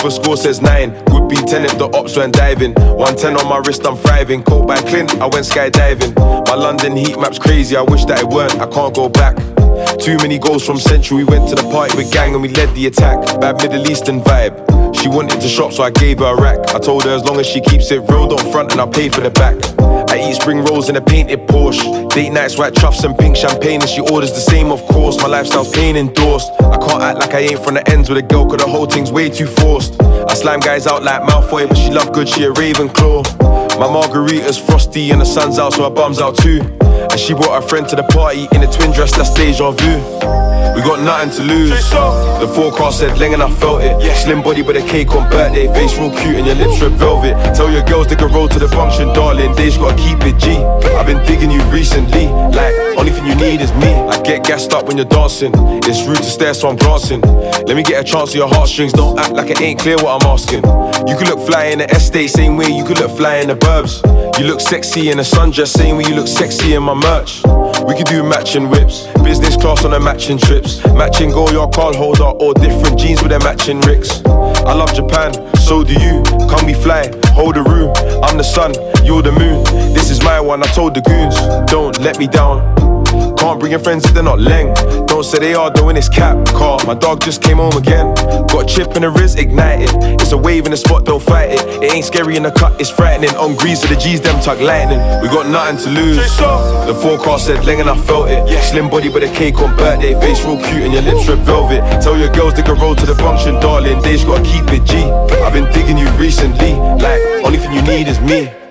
FIFA score says 9. Would be 10 if the ops went diving. 110 on my wrist, I'm thriving. Caught by Clint, I went skydiving. My London heat map's crazy, I wish that it weren't, I can't go back. Too many goals from Central, we went to the party with gang and we led the attack. Bad Middle Eastern vibe. She wanted to shop, so I gave her a rack. I told her as long as she keeps it real, don't front and I'll pay for the back. I eat spring rolls in a painted Porsche. Date nights, white truffs and pink champagne, and she orders the same, of course. My lifestyle's pain endorsed. I can't act like I ain't from the ends with a girl, cause the whole thing's way too forced. I slime guys out like Malfoy, but she love good, she a Ravenclaw. My margarita's frosty and the sun's out, so her bum's out too. And she brought her friend to the party in a twin dress, that's deja vu. We got nothing to lose. The forecast said Leng and I felt it. Slim body with a cake on birthday, face real cute and your lips red velvet. Tell your girls they can roll to the function, darling. They just gotta keep it G. I've been digging you recently, like only thing you need is me. I get gassed up when you're dancing. It's rude to stare, so I'm glancing. Let me get a chance to your heartstrings. Don't act like it ain't clear what I'm asking. You could look fly in the estate, same way you could look fly in the burbs. You look sexy in a sundress, same way you look sexy in my merch. We could do matching whips, business class on the matching trips, matching go your card holder or different jeans with their matching ricks. I love Japan, so do you. Come we fly, hold the room. I'm the sun, you're the moon. This is my one, I told the goons. Don't let me down. Can't bring your friends if they're not Leng. Don't say they are doing this cap car. My dog just came home again. Got a chip in the wrist, ignited. It's a wave in the spot, don't fight it. It ain't scary in the cut, it's frightening. On grease to the G's, them tuck lightning. We got nothing to lose. The forecast said Leng and I felt it. Slim body with a cake on birthday, face real cute and your lips red velvet. Tell your girls they can roll to the function, darling. They just gotta keep it G. I've been digging you recently, like only thing you need is me.